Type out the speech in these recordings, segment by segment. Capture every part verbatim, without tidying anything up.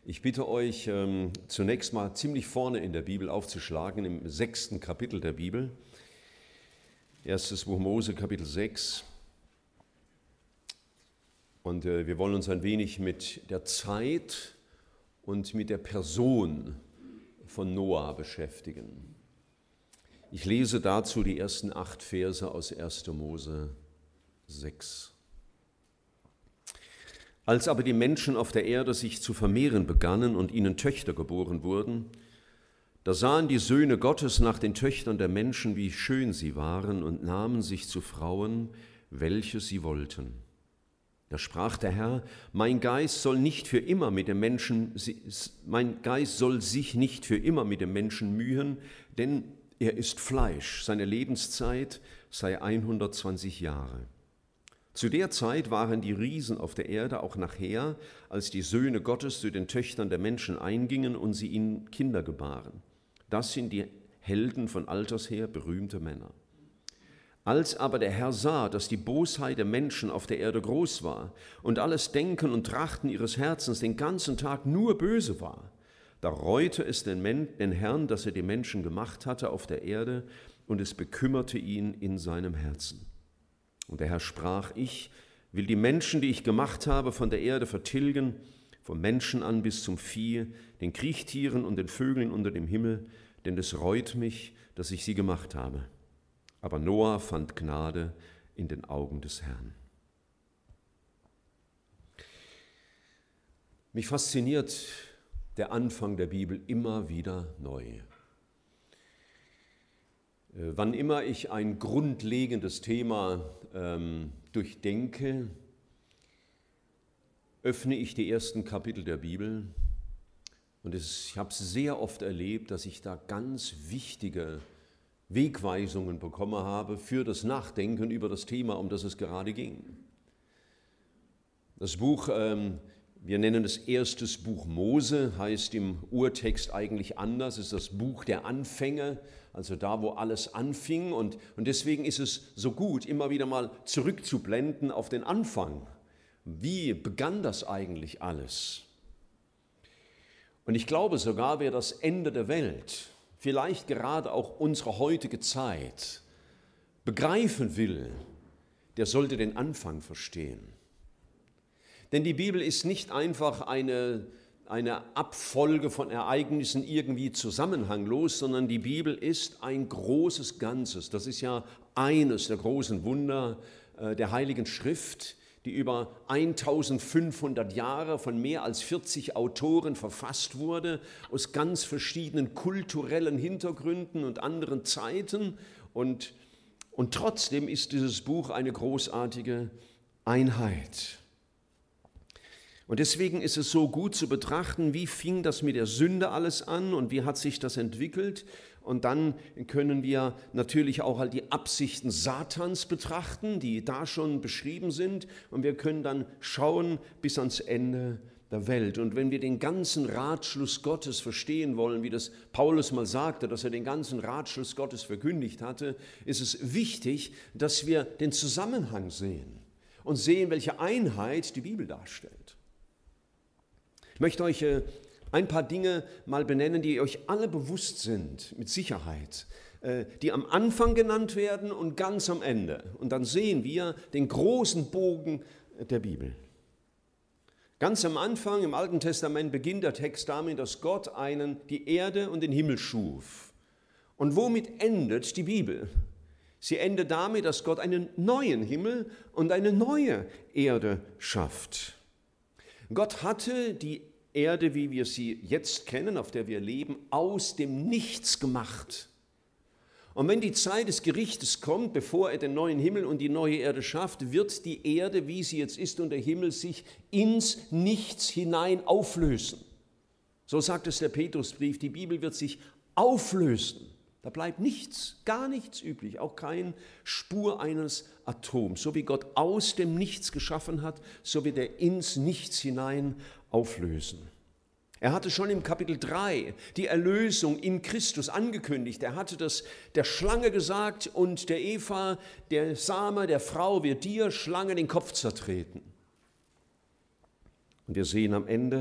Ich bitte euch, ähm, zunächst mal ziemlich vorne in der Bibel aufzuschlagen, im sechsten Kapitel der Bibel. Erstes Buch Mose, Kapitel sechs. Und äh, wir wollen uns ein wenig mit der Zeit und mit der Person von Noah beschäftigen. Ich lese dazu die ersten acht Verse aus erster Mose sechs. Als aber die Menschen auf der Erde sich zu vermehren begannen und ihnen Töchter geboren wurden, da sahen die Söhne Gottes nach den Töchtern der Menschen, wie schön sie waren, und nahmen sich zu Frauen, welche sie wollten. Da sprach der Herr: Mein Geist soll nicht für immer mit dem Menschen, mein Geist soll sich nicht für immer mit dem Menschen mühen, denn er ist Fleisch, seine Lebenszeit sei hundertzwanzig Jahre. Zu der Zeit waren die Riesen auf der Erde auch nachher, als die Söhne Gottes zu den Töchtern der Menschen eingingen und sie ihnen Kinder gebaren. Das sind die Helden von alters her, berühmte Männer. Als aber der Herr sah, dass die Bosheit der Menschen auf der Erde groß war und alles Denken und Trachten ihres Herzens den ganzen Tag nur böse war, da reute es den, Men- den Herrn, dass er die Menschen gemacht hatte auf der Erde, und es bekümmerte ihn in seinem Herzen. Und der Herr sprach: Ich will die Menschen, die ich gemacht habe, von der Erde vertilgen, vom Menschen an bis zum Vieh, den Kriechtieren und den Vögeln unter dem Himmel, denn es reut mich, dass ich sie gemacht habe. Aber Noah fand Gnade in den Augen des Herrn. Mich fasziniert der Anfang der Bibel immer wieder neu. Wann immer ich ein grundlegendes Thema ähm, durchdenke, öffne ich die ersten Kapitel der Bibel und es, ich habe es sehr oft erlebt, dass ich da ganz wichtige Wegweisungen bekommen habe für das Nachdenken über das Thema, um das es gerade ging. Das Buch, ähm, wir nennen es erstes Buch Mose, heißt im Urtext eigentlich anders, ist das Buch der Anfänge, also da, wo alles anfing. Und, und deswegen ist es so gut, immer wieder mal zurückzublenden auf den Anfang. Wie begann das eigentlich alles? Und ich glaube sogar, wer das Ende der Welt, vielleicht gerade auch unsere heutige Zeit, begreifen will, der sollte den Anfang verstehen. Denn die Bibel ist nicht einfach eine, eine Abfolge von Ereignissen irgendwie zusammenhanglos, sondern die Bibel ist ein großes Ganzes. Das ist ja eines der großen Wunder äh, der Heiligen Schrift, die über eintausendfünfhundert Jahre von mehr als vierzig Autoren verfasst wurde, aus ganz verschiedenen kulturellen Hintergründen und anderen Zeiten. Und, und trotzdem ist dieses Buch eine großartige Einheit. Und deswegen ist es so gut zu betrachten, wie fing das mit der Sünde alles an und wie hat sich das entwickelt. Und dann können wir natürlich auch halt die Absichten Satans betrachten, die da schon beschrieben sind. Und wir können dann schauen bis ans Ende der Welt. Und wenn wir den ganzen Ratschluss Gottes verstehen wollen, wie das Paulus mal sagte, dass er den ganzen Ratschluss Gottes verkündigt hatte, ist es wichtig, dass wir den Zusammenhang sehen und sehen, welche Einheit die Bibel darstellt. Ich möchte euch ein paar Dinge mal benennen, die euch alle bewusst sind, mit Sicherheit, die am Anfang genannt werden und ganz am Ende. Und dann sehen wir den großen Bogen der Bibel. Ganz am Anfang im Alten Testament beginnt der Text damit, dass Gott einen, die Erde und den Himmel schuf. Und womit endet die Bibel? Sie endet damit, dass Gott einen neuen Himmel und eine neue Erde schafft. Gott hatte die Erde, wie wir sie jetzt kennen, auf der wir leben, aus dem Nichts gemacht. Und wenn die Zeit des Gerichtes kommt, bevor er den neuen Himmel und die neue Erde schafft, wird die Erde, wie sie jetzt ist, und der Himmel sich ins Nichts hinein auflösen. So sagt es der Petrusbrief, die Bibel wird sich auflösen. Da bleibt nichts, gar nichts übrig, auch keine Spur eines Atoms. So wie Gott aus dem Nichts geschaffen hat, so wird er ins Nichts hinein auflösen. Er hatte schon im Kapitel drei die Erlösung in Christus angekündigt. Er hatte das der Schlange gesagt und der Eva, der Same der Frau wird dir, Schlange, den Kopf zertreten. Und wir sehen am Ende,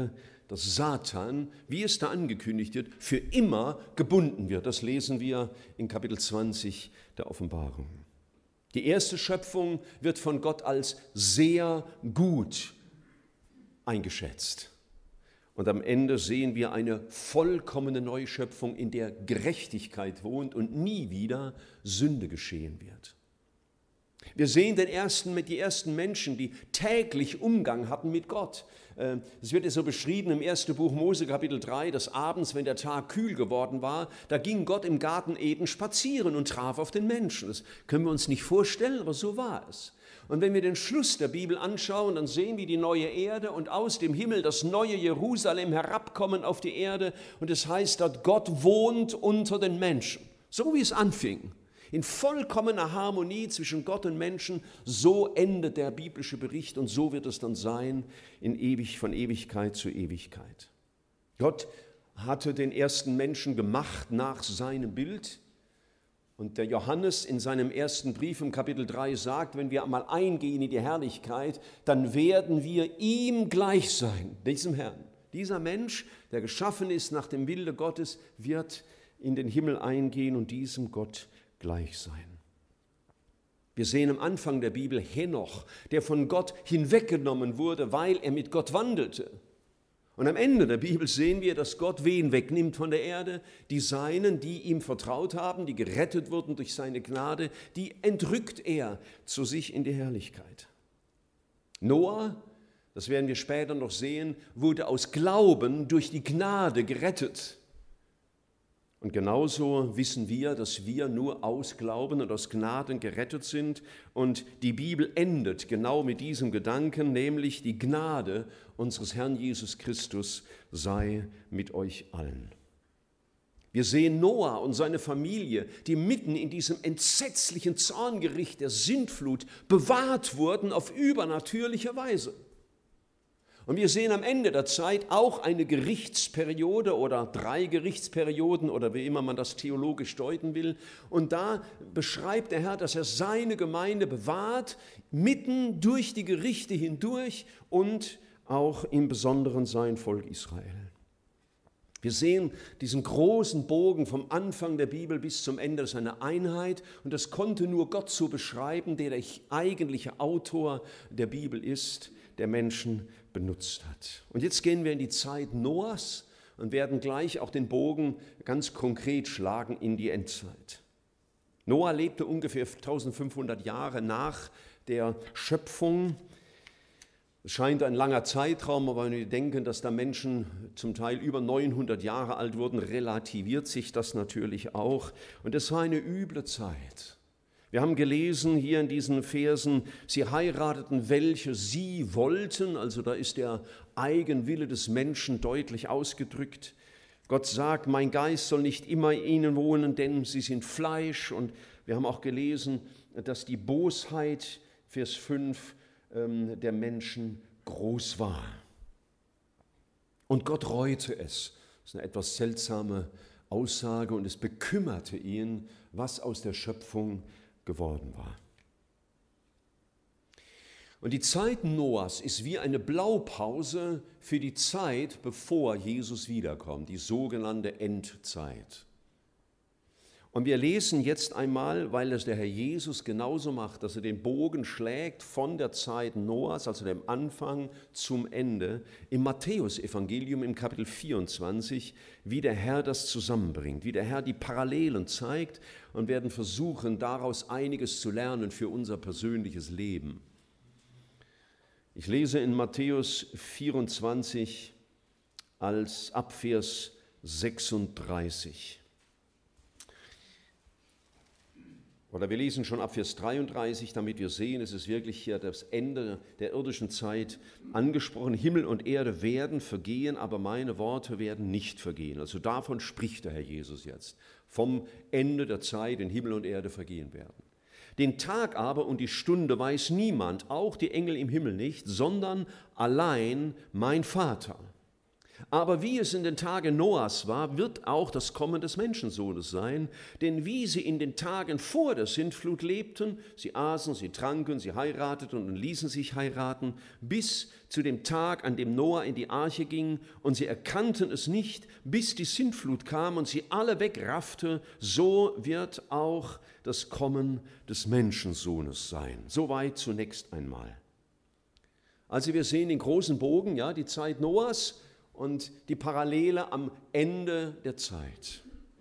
dass Satan, wie es da angekündigt wird, für immer gebunden wird. Das lesen wir in Kapitel zwanzig der Offenbarung. Die erste Schöpfung wird von Gott als sehr gut eingeschätzt. Und am Ende sehen wir eine vollkommene Neuschöpfung, in der Gerechtigkeit wohnt und nie wieder Sünde geschehen wird. Wir sehen den ersten, die ersten Menschen, die täglich Umgang hatten mit Gott. Es wird ja so beschrieben im ersten Buch Mose, Kapitel drei, dass abends, wenn der Tag kühl geworden war, da ging Gott im Garten Eden spazieren und traf auf den Menschen. Das können wir uns nicht vorstellen, aber so war es. Und wenn wir den Schluss der Bibel anschauen, dann sehen wir die neue Erde und aus dem Himmel das neue Jerusalem herabkommen auf die Erde. Und es heißt dort, Gott wohnt unter den Menschen. So wie es anfing. In vollkommener Harmonie zwischen Gott und Menschen, so endet der biblische Bericht und so wird es dann sein, in ewig, von Ewigkeit zu Ewigkeit. Gott hatte den ersten Menschen gemacht nach seinem Bild. Und der Johannes in seinem ersten Brief im Kapitel drei sagt, wenn wir einmal eingehen in die Herrlichkeit, dann werden wir ihm gleich sein, diesem Herrn. Dieser Mensch, der geschaffen ist nach dem Willen Gottes, wird in den Himmel eingehen und diesem Gott gleich sein. Wir sehen am Anfang der Bibel Henoch, der von Gott hinweggenommen wurde, weil er mit Gott wandelte. Und am Ende der Bibel sehen wir, dass Gott wen wegnimmt von der Erde? Die Seinen, die ihm vertraut haben, die gerettet wurden durch seine Gnade, die entrückt er zu sich in die Herrlichkeit. Noah, das werden wir später noch sehen, wurde aus Glauben durch die Gnade gerettet. Und genauso wissen wir, dass wir nur aus Glauben und aus Gnaden gerettet sind. Und die Bibel endet genau mit diesem Gedanken, nämlich die Gnade unseres Herrn Jesus Christus sei mit euch allen. Wir sehen Noah und seine Familie, die mitten in diesem entsetzlichen Zorngericht der Sintflut bewahrt wurden auf übernatürliche Weise. Und wir sehen am Ende der Zeit auch eine Gerichtsperiode oder drei Gerichtsperioden oder wie immer man das theologisch deuten will. Und da beschreibt der Herr, dass er seine Gemeinde bewahrt, mitten durch die Gerichte hindurch und auch im Besonderen sein Volk Israel. Wir sehen diesen großen Bogen vom Anfang der Bibel bis zum Ende, das ist eine Einheit und das konnte nur Gott so beschreiben, der der eigentliche Autor der Bibel ist, der Menschen benutzt hat. Und jetzt gehen wir in die Zeit Noahs und werden gleich auch den Bogen ganz konkret schlagen in die Endzeit. Noah lebte ungefähr eintausendfünfhundert Jahre nach der Schöpfung. Es scheint ein langer Zeitraum, aber wenn wir denken, dass da Menschen zum Teil über neunhundert Jahre alt wurden, relativiert sich das natürlich auch. Und es war eine üble Zeit. Wir haben gelesen hier in diesen Versen, sie heirateten, welche sie wollten, also da ist der Eigenwille des Menschen deutlich ausgedrückt. Gott sagt, mein Geist soll nicht immer in ihnen wohnen, denn sie sind Fleisch. Und wir haben auch gelesen, dass die Bosheit, Vers fünf, der Menschen groß war. Und Gott reute es. Das ist eine etwas seltsame Aussage und es bekümmerte ihn, was aus der Schöpfung geworden war. Und die Zeit Noahs ist wie eine Blaupause für die Zeit, bevor Jesus wiederkommt, die sogenannte Endzeit. Und wir lesen jetzt einmal, weil es der Herr Jesus genauso macht, dass er den Bogen schlägt von der Zeit Noahs, also dem Anfang zum Ende, im Matthäusevangelium im Kapitel vierundzwanzig, wie der Herr das zusammenbringt, wie der Herr die Parallelen zeigt und werden versuchen, daraus einiges zu lernen für unser persönliches Leben. Ich lese in Matthäus vierundzwanzig als ab Vers sechsunddreißig. Oder wir lesen schon ab Vers dreiunddreißig, damit wir sehen, es ist wirklich hier das Ende der irdischen Zeit angesprochen. Himmel und Erde werden vergehen, aber meine Worte werden nicht vergehen. Also davon spricht der Herr Jesus jetzt. Vom Ende der Zeit, in Himmel und Erde vergehen werden. Den Tag aber und die Stunde weiß niemand, auch die Engel im Himmel nicht, sondern allein mein Vater. Aber wie es in den Tagen Noahs war, wird auch das Kommen des Menschensohnes sein. Denn wie sie in den Tagen vor der Sintflut lebten, sie aßen, sie tranken, sie heirateten und ließen sich heiraten, bis zu dem Tag, an dem Noah in die Arche ging, und sie erkannten es nicht, bis die Sintflut kam und sie alle wegraffte, so wird auch das Kommen des Menschensohnes sein. Soweit zunächst einmal. Also wir sehen den großen Bogen, ja, die Zeit Noahs, und die Parallele am Ende der Zeit.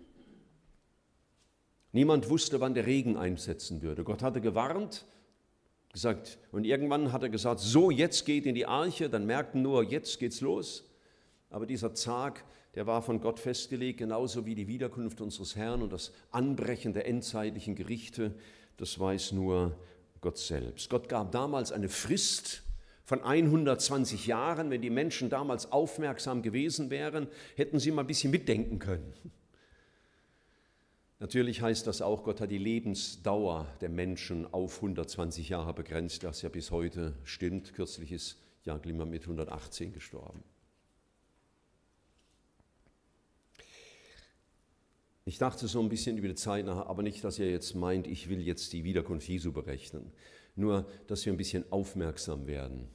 Niemand wusste, wann der Regen einsetzen würde. Gott hatte gewarnt, gesagt, und irgendwann hat er gesagt, so, jetzt geht in die Arche, dann merkten nur, jetzt geht's los. Aber dieser Tag, der war von Gott festgelegt, genauso wie die Wiederkunft unseres Herrn und das Anbrechen der endzeitlichen Gerichte, das weiß nur Gott selbst. Gott gab damals eine Frist von hundertzwanzig Jahren. Wenn die Menschen damals aufmerksam gewesen wären, hätten sie mal ein bisschen mitdenken können. Natürlich heißt das auch, Gott hat die Lebensdauer der Menschen auf hundertzwanzig Jahre begrenzt, das ja bis heute stimmt. Kürzlich ist Jan Glimmer mit hundertachtzehn gestorben. Ich dachte so ein bisschen über die Zeit nach, aber nicht, dass ihr jetzt meint, ich will jetzt die Wiederkunft Jesu berechnen. Nur, dass wir ein bisschen aufmerksam werden.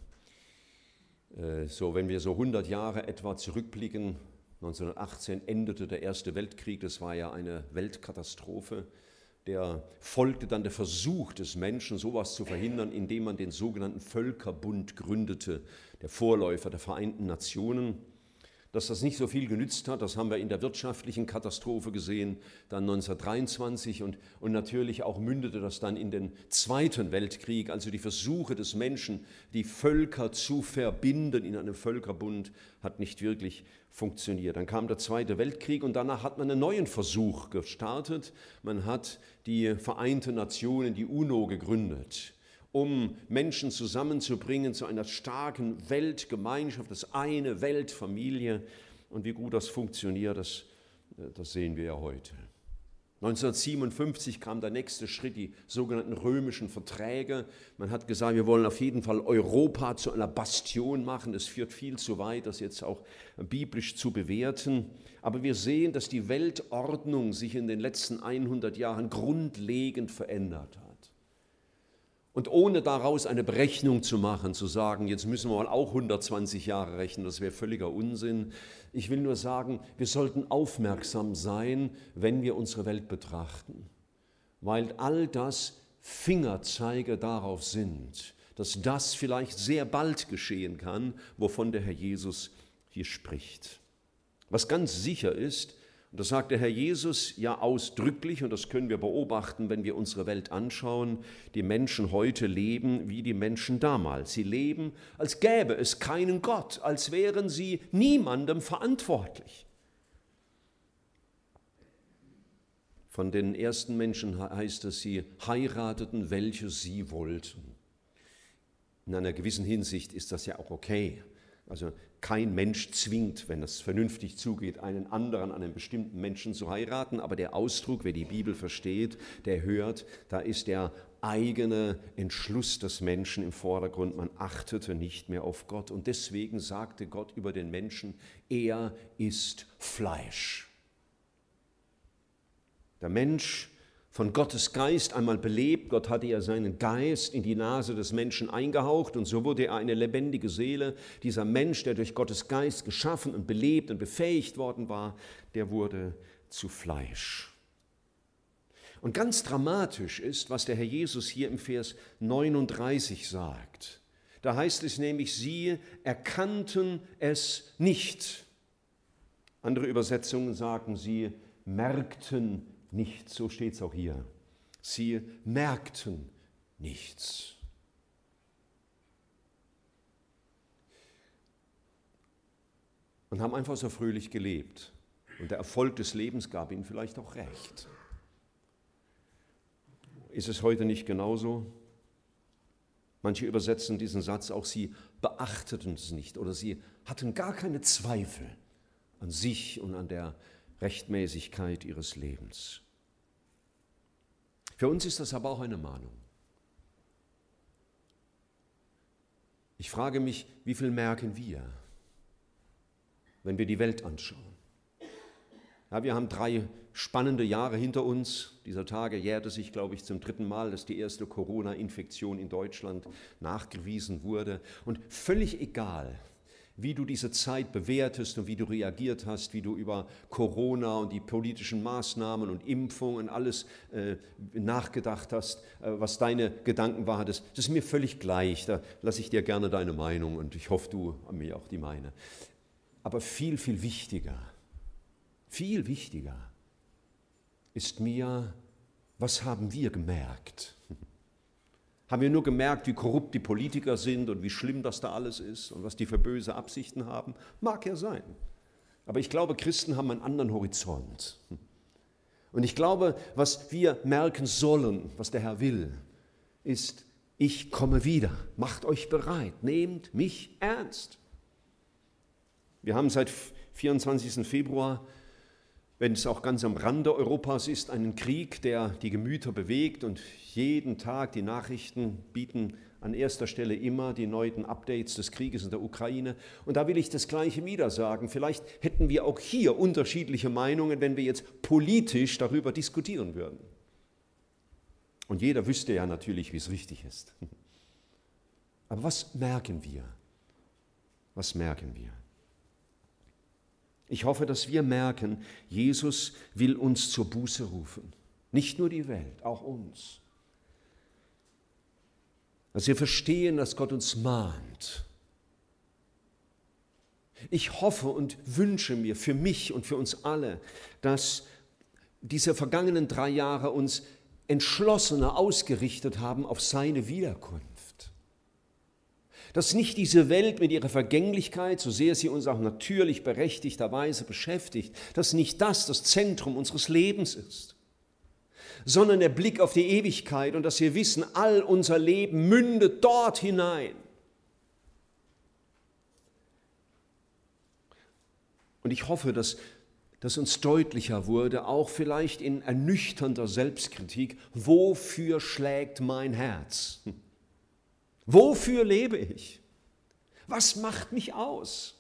So, wenn wir so hundert Jahre etwa zurückblicken, neunzehnhundertachtzehn endete der Erste Weltkrieg, das war ja eine Weltkatastrophe. Der folgte dann der Versuch des Menschen, sowas zu verhindern, indem man den sogenannten Völkerbund gründete, der Vorläufer der Vereinten Nationen. Dass das nicht so viel genützt hat, das haben wir in der wirtschaftlichen Katastrophe gesehen, dann neunzehnhundertdreiundzwanzig und, und natürlich auch mündete das dann in den Zweiten Weltkrieg, also die Versuche des Menschen, die Völker zu verbinden in einem Völkerbund, hat nicht wirklich funktioniert. Dann kam der Zweite Weltkrieg und danach hat man einen neuen Versuch gestartet. Man hat die Vereinten Nationen, die UNO, gegründet, um Menschen zusammenzubringen zu einer starken Weltgemeinschaft, das eine Weltfamilie. Und wie gut das funktioniert, das, das sehen wir ja heute. neunzehnhundertsiebenundfünfzig kam der nächste Schritt, die sogenannten römischen Verträge. Man hat gesagt, wir wollen auf jeden Fall Europa zu einer Bastion machen. Es führt viel zu weit, das jetzt auch biblisch zu bewerten. Aber wir sehen, dass die Weltordnung sich in den letzten hundert Jahren grundlegend verändert hat. Und ohne daraus eine Berechnung zu machen, zu sagen, jetzt müssen wir mal auch hundertzwanzig Jahre rechnen, das wäre völliger Unsinn. Ich will nur sagen, wir sollten aufmerksam sein, wenn wir unsere Welt betrachten, weil all das Fingerzeige darauf sind, dass das vielleicht sehr bald geschehen kann, wovon der Herr Jesus hier spricht. Was ganz sicher ist, und das sagt der Herr Jesus ja ausdrücklich, und das können wir beobachten, wenn wir unsere Welt anschauen, die Menschen heute leben wie die Menschen damals. Sie leben, als gäbe es keinen Gott, als wären sie niemandem verantwortlich. Von den ersten Menschen heißt es, sie heirateten, welche sie wollten. In einer gewissen Hinsicht ist das ja auch okay. Also kein Mensch zwingt, wenn es vernünftig zugeht, einen anderen, einen bestimmten Menschen zu heiraten. Aber der Ausdruck, wer die Bibel versteht, der hört, da ist der eigene Entschluss des Menschen im Vordergrund. Man achtete nicht mehr auf Gott. Und deswegen sagte Gott über den Menschen, er ist Fleisch. Der Mensch, von Gottes Geist einmal belebt, Gott hatte ja seinen Geist in die Nase des Menschen eingehaucht und so wurde er eine lebendige Seele. Dieser Mensch, der durch Gottes Geist geschaffen und belebt und befähigt worden war, der wurde zu Fleisch. Und ganz dramatisch ist, was der Herr Jesus hier im Vers neununddreißig sagt. Da heißt es nämlich, sie erkannten es nicht. Andere Übersetzungen sagen, sie merkten nichts, so steht es auch hier. Sie merkten nichts. Und haben einfach so fröhlich gelebt. Und der Erfolg des Lebens gab ihnen vielleicht auch recht. Ist es heute nicht genauso? Manche übersetzen diesen Satz auch, sie beachteten es nicht oder sie hatten gar keine Zweifel an sich und an der Rechtmäßigkeit ihres Lebens. Für uns ist das aber auch eine Mahnung. Ich frage mich, wie viel merken wir, wenn wir die Welt anschauen. Ja, wir haben drei spannende Jahre hinter uns. Dieser Tage jährte sich, glaube ich, zum dritten Mal, dass die erste Corona-Infektion in Deutschland nachgewiesen wurde. Und völlig egal, wie du diese Zeit bewertest und wie du reagiert hast, wie du über Corona und die politischen Maßnahmen und Impfungen alles äh, nachgedacht hast, äh, was deine Gedanken waren, das, das ist mir völlig gleich. Da lasse ich dir gerne deine Meinung und ich hoffe, du an mir auch die meine. Aber viel, viel wichtiger, viel wichtiger ist mir, was haben wir gemerkt? Haben wir nur gemerkt, wie korrupt die Politiker sind und wie schlimm das da alles ist und was die für böse Absichten haben? Mag ja sein. Aber ich glaube, Christen haben einen anderen Horizont. Und ich glaube, was wir merken sollen, was der Herr will, ist, ich komme wieder. Macht euch bereit. Nehmt mich ernst. Wir haben seit vierundzwanzigsten Februar, wenn es auch ganz am Rande Europas ist, einen Krieg, der die Gemüter bewegt und jeden Tag die Nachrichten bieten an erster Stelle immer die neuen Updates des Krieges in der Ukraine. Und da will ich das Gleiche wieder sagen. Vielleicht hätten wir auch hier unterschiedliche Meinungen, wenn wir jetzt politisch darüber diskutieren würden. Und jeder wüsste ja natürlich, wie es richtig ist. Aber was merken wir? Was merken wir? Ich hoffe, dass wir merken, Jesus will uns zur Buße rufen. Nicht nur die Welt, auch uns. Dass wir verstehen, dass Gott uns mahnt. Ich hoffe und wünsche mir für mich und für uns alle, dass diese vergangenen drei Jahre uns entschlossener ausgerichtet haben auf seine Wiederkunft. Dass nicht diese Welt mit ihrer Vergänglichkeit, so sehr sie uns auch natürlich berechtigterweise beschäftigt, dass nicht das das Zentrum unseres Lebens ist, sondern der Blick auf die Ewigkeit und dass wir wissen, all unser Leben mündet dort hinein. Und ich hoffe, dass, dass uns deutlicher wurde, auch vielleicht in ernüchternder Selbstkritik, wofür schlägt mein Herz? Wofür lebe ich? Was macht mich aus?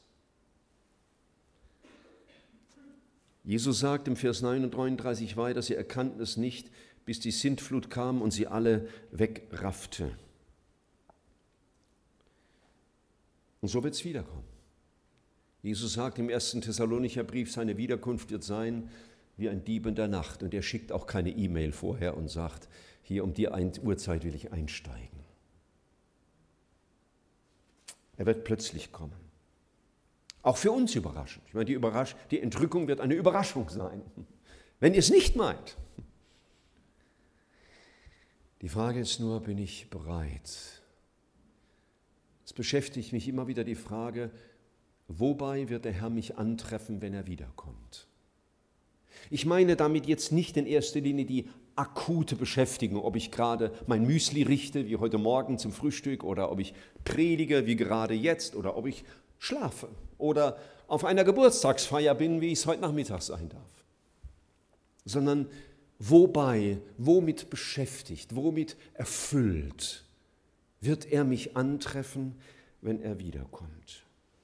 Jesus sagt im Vers neununddreißig weiter, sie erkannten es nicht, bis die Sintflut kam und sie alle wegraffte. Und so wird es wiederkommen. Jesus sagt im ersten Thessalonicher Brief, seine Wiederkunft wird sein wie ein Dieb in der Nacht. Und er schickt auch keine E-Mail vorher und sagt, hier um die Uhrzeit will ich einsteigen. Er wird plötzlich kommen. Auch für uns überraschend. Ich meine, die, Überrasch- die Entrückung wird eine Überraschung sein, wenn ihr es nicht meint. Die Frage ist nur, bin ich bereit? Es beschäftigt mich immer wieder die Frage, wobei wird der Herr mich antreffen, wenn er wiederkommt? Ich meine damit jetzt nicht in erster Linie die akute Beschäftigung, ob ich gerade mein Müsli richte, wie heute Morgen zum Frühstück, oder ob ich predige, wie gerade jetzt, oder ob ich schlafe oder auf einer Geburtstagsfeier bin, wie ich es heute Nachmittag sein darf. Sondern wobei, womit beschäftigt, womit erfüllt wird er mich antreffen, wenn er wiederkommt.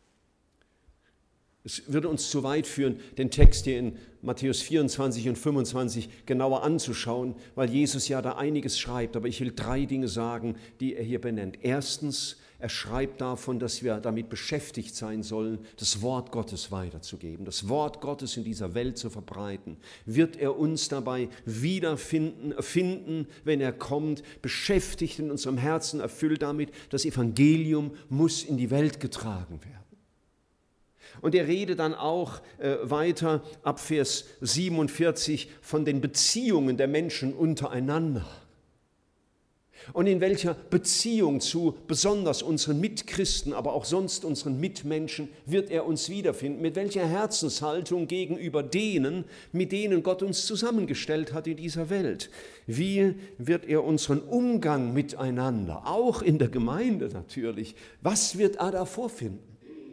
Es würde uns zu weit führen, den Text hier in Matthäus vierundzwanzig und fünfundzwanzig genauer anzuschauen, weil Jesus ja da einiges schreibt. Aber ich will drei Dinge sagen, die er hier benennt. Erstens, er schreibt davon, dass wir damit beschäftigt sein sollen, das Wort Gottes weiterzugeben, das Wort Gottes in dieser Welt zu verbreiten. Wird er uns dabei wiederfinden, finden, wenn er kommt, beschäftigt in unserem Herzen, erfüllt damit, das Evangelium muss in die Welt getragen werden. Und er redet dann auch äh, weiter ab Vers siebenundvierzig von den Beziehungen der Menschen untereinander. Und in welcher Beziehung zu besonders unseren Mitchristen, aber auch sonst unseren Mitmenschen wird er uns wiederfinden. Mit welcher Herzenshaltung gegenüber denen, mit denen Gott uns zusammengestellt hat in dieser Welt. Wie wird er unseren Umgang miteinander, auch in der Gemeinde natürlich, was wird er da vorfinden?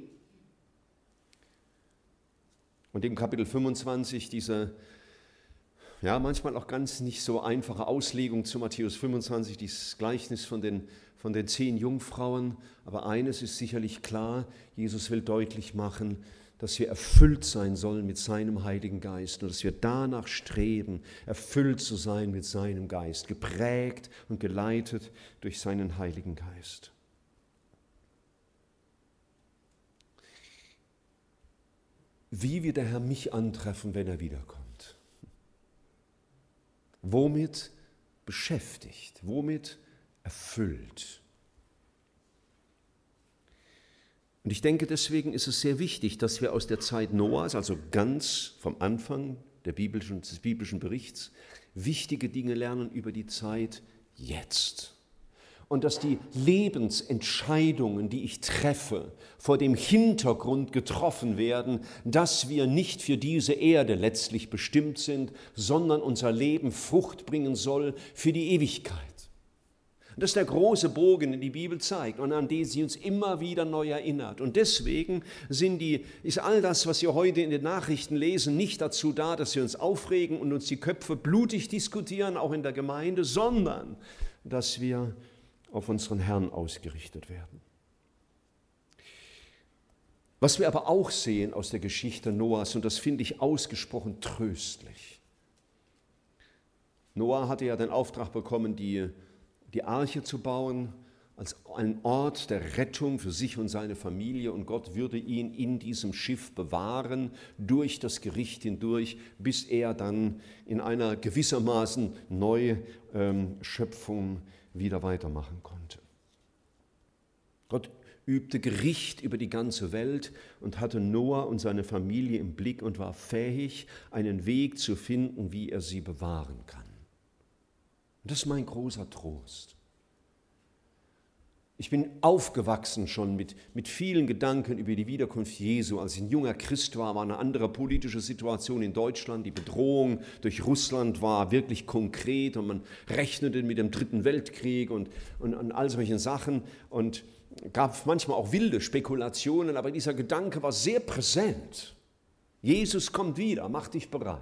Und im Kapitel fünfundzwanzig diese, ja, manchmal auch ganz nicht so einfache Auslegung zu Matthäus fünfundzwanzig, dieses Gleichnis von den, von den zehn Jungfrauen. Aber eines ist sicherlich klar, Jesus will deutlich machen, dass wir erfüllt sein sollen mit seinem Heiligen Geist und dass wir danach streben, erfüllt zu sein mit seinem Geist, geprägt und geleitet durch seinen Heiligen Geist. Wie wird der Herr mich antreffen, wenn er wiederkommt? Womit beschäftigt? Womit erfüllt? Und ich denke, deswegen ist es sehr wichtig, dass wir aus der Zeit Noahs, also ganz vom Anfang der biblischen, des biblischen Berichts, wichtige Dinge lernen über die Zeit jetzt. Und dass die Lebensentscheidungen, die ich treffe, vor dem Hintergrund getroffen werden, dass wir nicht für diese Erde letztlich bestimmt sind, sondern unser Leben Frucht bringen soll für die Ewigkeit. Das ist der große Bogen, den die Bibel zeigt und an den sie uns immer wieder neu erinnert. Und deswegen sind die, ist all das, was wir heute in den Nachrichten lesen, nicht dazu da, dass wir uns aufregen und uns die Köpfe blutig diskutieren, auch in der Gemeinde, sondern dass wir auf unseren Herrn ausgerichtet werden. Was wir aber auch sehen aus der Geschichte Noahs, und das finde ich ausgesprochen tröstlich. Noah hatte ja den Auftrag bekommen, die die Arche zu bauen, als einen Ort der Rettung für sich und seine Familie. Und Gott würde ihn in diesem Schiff bewahren, durch das Gericht hindurch, bis er dann in einer gewissermaßen Neuschöpfung wieder weitermachen konnte. Gott übte Gericht über die ganze Welt und hatte Noah und seine Familie im Blick und war fähig, einen Weg zu finden, wie er sie bewahren kann. Und das ist mein großer Trost. Ich bin aufgewachsen schon mit, mit vielen Gedanken über die Wiederkunft Jesu. Als ich ein junger Christ war, war eine andere politische Situation in Deutschland. Die Bedrohung durch Russland war wirklich konkret und man rechnete mit dem Dritten Weltkrieg und, und, und all solchen Sachen. Und gab manchmal auch wilde Spekulationen, aber dieser Gedanke war sehr präsent. Jesus kommt wieder, mach dich bereit.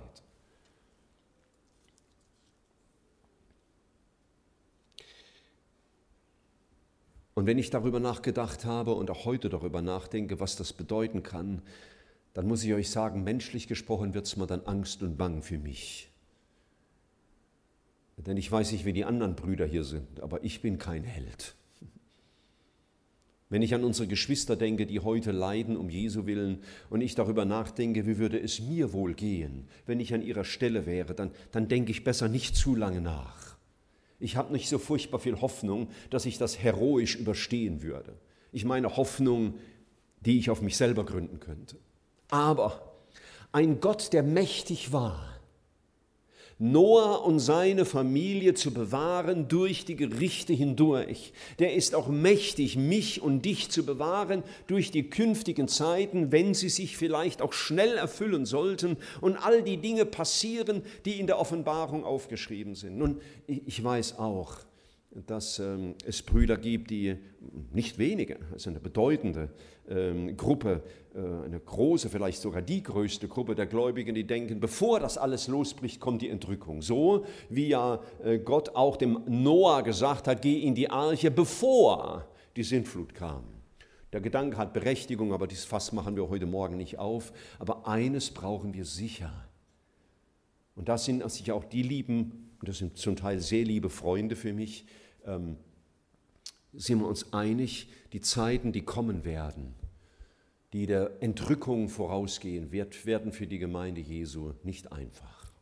Und wenn ich darüber nachgedacht habe und auch heute darüber nachdenke, was das bedeuten kann, dann muss ich euch sagen, menschlich gesprochen wird es mir dann Angst und Bang für mich. Denn ich weiß nicht, wie die anderen Brüder hier sind, aber ich bin kein Held. Wenn ich an unsere Geschwister denke, die heute leiden um Jesu willen und ich darüber nachdenke, wie würde es mir wohl gehen, wenn ich an ihrer Stelle wäre, dann, dann denke ich besser nicht zu lange nach. Ich habe nicht so furchtbar viel Hoffnung, dass ich das heroisch überstehen würde. Ich meine Hoffnung, die ich auf mich selber gründen könnte. Aber ein Gott, der mächtig war, Noah und seine Familie zu bewahren durch die Gerichte hindurch, der ist auch mächtig, mich und dich zu bewahren durch die künftigen Zeiten, wenn sie sich vielleicht auch schnell erfüllen sollten und all die Dinge passieren, die in der Offenbarung aufgeschrieben sind. Nun, ich weiß auch, dass ähm, es Brüder gibt, die, nicht wenige, es ist eine bedeutende ähm, Gruppe, äh, eine große, vielleicht sogar die größte Gruppe der Gläubigen, die denken, bevor das alles losbricht, kommt die Entrückung. So wie ja äh, Gott auch dem Noah gesagt hat, geh in die Arche, bevor die Sintflut kam. Der Gedanke hat Berechtigung, aber dieses Fass machen wir heute Morgen nicht auf. Aber eines brauchen wir sicher. Und das sind sich auch die lieben, und das sind zum Teil sehr liebe Freunde für mich, ähm, sind wir uns einig, die Zeiten, die kommen werden, die der Entrückung vorausgehen, wird, werden für die Gemeinde Jesu nicht einfach.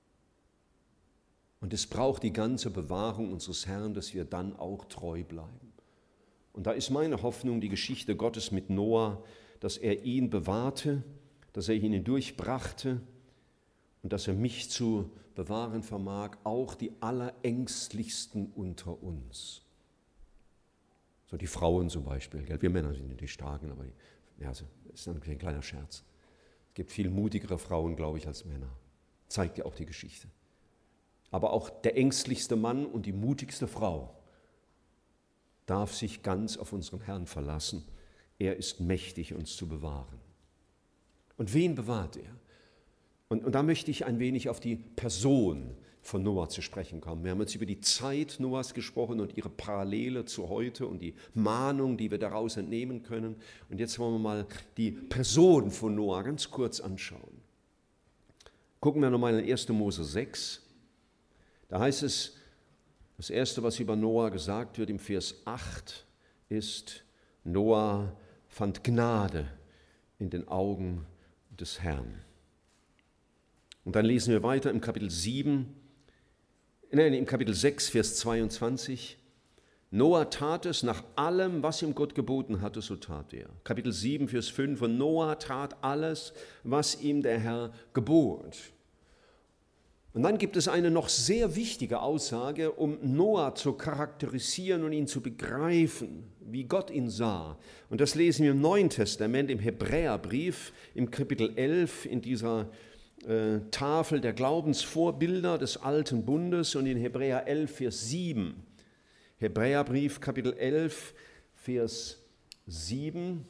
Und es braucht die ganze Bewahrung unseres Herrn, dass wir dann auch treu bleiben. Und da ist meine Hoffnung, die Geschichte Gottes mit Noah, dass er ihn bewahrte, dass er ihn hindurchbrachte und dass er mich zu bewahren vermag, auch die allerängstlichsten unter uns. So die Frauen zum Beispiel, gell? Wir Männer sind die Starken, aber die, ja, das ist ein kleiner Scherz. Es gibt viel mutigere Frauen, glaube ich, als Männer. Zeigt ja auch die Geschichte. Aber auch der ängstlichste Mann und die mutigste Frau darf sich ganz auf unseren Herrn verlassen. Er ist mächtig, uns zu bewahren. Und wen bewahrt er? Und, und da möchte ich ein wenig auf die Person von Noah zu sprechen kommen. Wir haben jetzt über die Zeit Noahs gesprochen und ihre Parallele zu heute und die Mahnung, die wir daraus entnehmen können. Und jetzt wollen wir mal die Person von Noah ganz kurz anschauen. Gucken wir nochmal in ersten Mose sechs. Da heißt es, das Erste, was über Noah gesagt wird im Vers acht, ist, Noah fand Gnade in den Augen des Herrn. Und dann lesen wir weiter im Kapitel sieben, nein, im Kapitel sechs, Vers zweiundzwanzig. Noah tat es nach allem, was ihm Gott geboten hatte, so tat er. Kapitel sieben, Vers fünf. Und Noah tat alles, was ihm der Herr gebot. Und dann gibt es eine noch sehr wichtige Aussage, um Noah zu charakterisieren und ihn zu begreifen, wie Gott ihn sah. Und das lesen wir im Neuen Testament, im Hebräerbrief, im Kapitel elf, in dieser äh, Tafel der Glaubensvorbilder des Alten Bundes und in Hebräer elf, Vers sieben. Hebräerbrief, Kapitel elf, Vers sieben.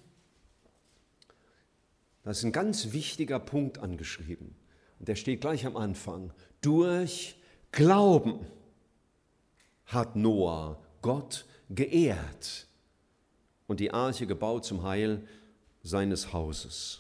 Da ist ein ganz wichtiger Punkt angeschrieben. Und der steht gleich am Anfang. Durch Glauben hat Noah Gott geehrt und die Arche gebaut zum Heil seines Hauses.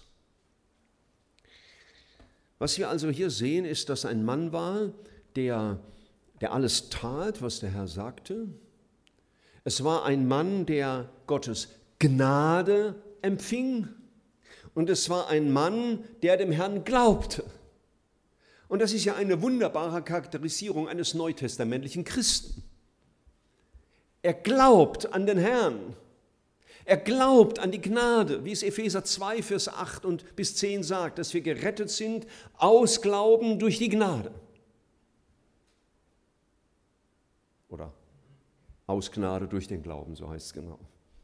Was wir also hier sehen, ist, dass ein Mann war, der, der alles tat, was der Herr sagte. Es war ein Mann, der Gottes Gnade empfing. Und es war ein Mann, der dem Herrn glaubte. Und das ist ja eine wunderbare Charakterisierung eines neutestamentlichen Christen. Er glaubt an den Herrn. Er glaubt an die Gnade, wie es Epheser zwei, Vers acht und bis zehn sagt, dass wir gerettet sind aus Glauben durch die Gnade. Oder aus Gnade durch den Glauben, so heißt es genau.